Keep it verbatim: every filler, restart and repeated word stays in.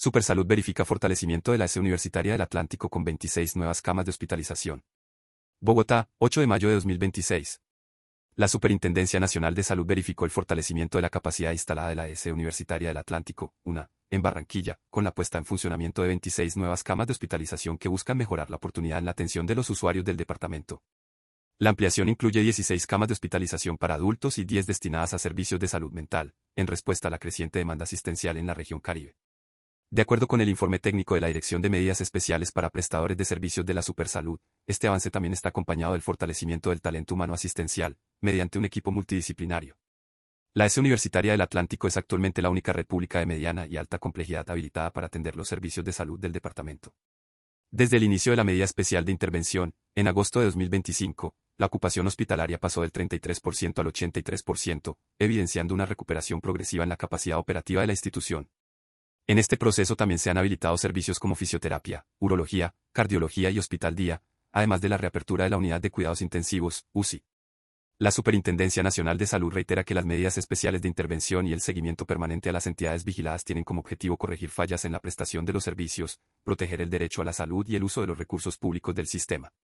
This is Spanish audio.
Supersalud verifica fortalecimiento de la S Universitaria del Atlántico con veintiséis nuevas camas de hospitalización. Bogotá, ocho de mayo de dos mil veintiséis. La Superintendencia Nacional de Salud verificó el fortalecimiento de la capacidad instalada de la S Universitaria del Atlántico, una, en Barranquilla, con la puesta en funcionamiento de veintiséis nuevas camas de hospitalización que buscan mejorar la oportunidad en la atención de los usuarios del departamento. La ampliación incluye dieciséis camas de hospitalización para adultos y diez destinadas a servicios de salud mental, en respuesta a la creciente demanda asistencial en la región Caribe. De acuerdo con el informe técnico de la Dirección de Medidas Especiales para Prestadores de Servicios de la Supersalud, este avance también está acompañado del fortalecimiento del talento humano asistencial, mediante un equipo multidisciplinario. La S Universitaria del Atlántico es actualmente la única red pública de mediana y alta complejidad habilitada para atender los servicios de salud del departamento. Desde el inicio de la medida especial de intervención, en agosto de dos mil veinticinco, la ocupación hospitalaria pasó del treinta y tres por ciento al ochenta y tres por ciento, evidenciando una recuperación progresiva en la capacidad operativa de la institución. En este proceso también se han habilitado servicios como fisioterapia, urología, cardiología y hospital día, además de la reapertura de la unidad de cuidados intensivos, U C I. La Superintendencia Nacional de Salud reitera que las medidas especiales de intervención y el seguimiento permanente a las entidades vigiladas tienen como objetivo corregir fallas en la prestación de los servicios, proteger el derecho a la salud y el uso de los recursos públicos del sistema.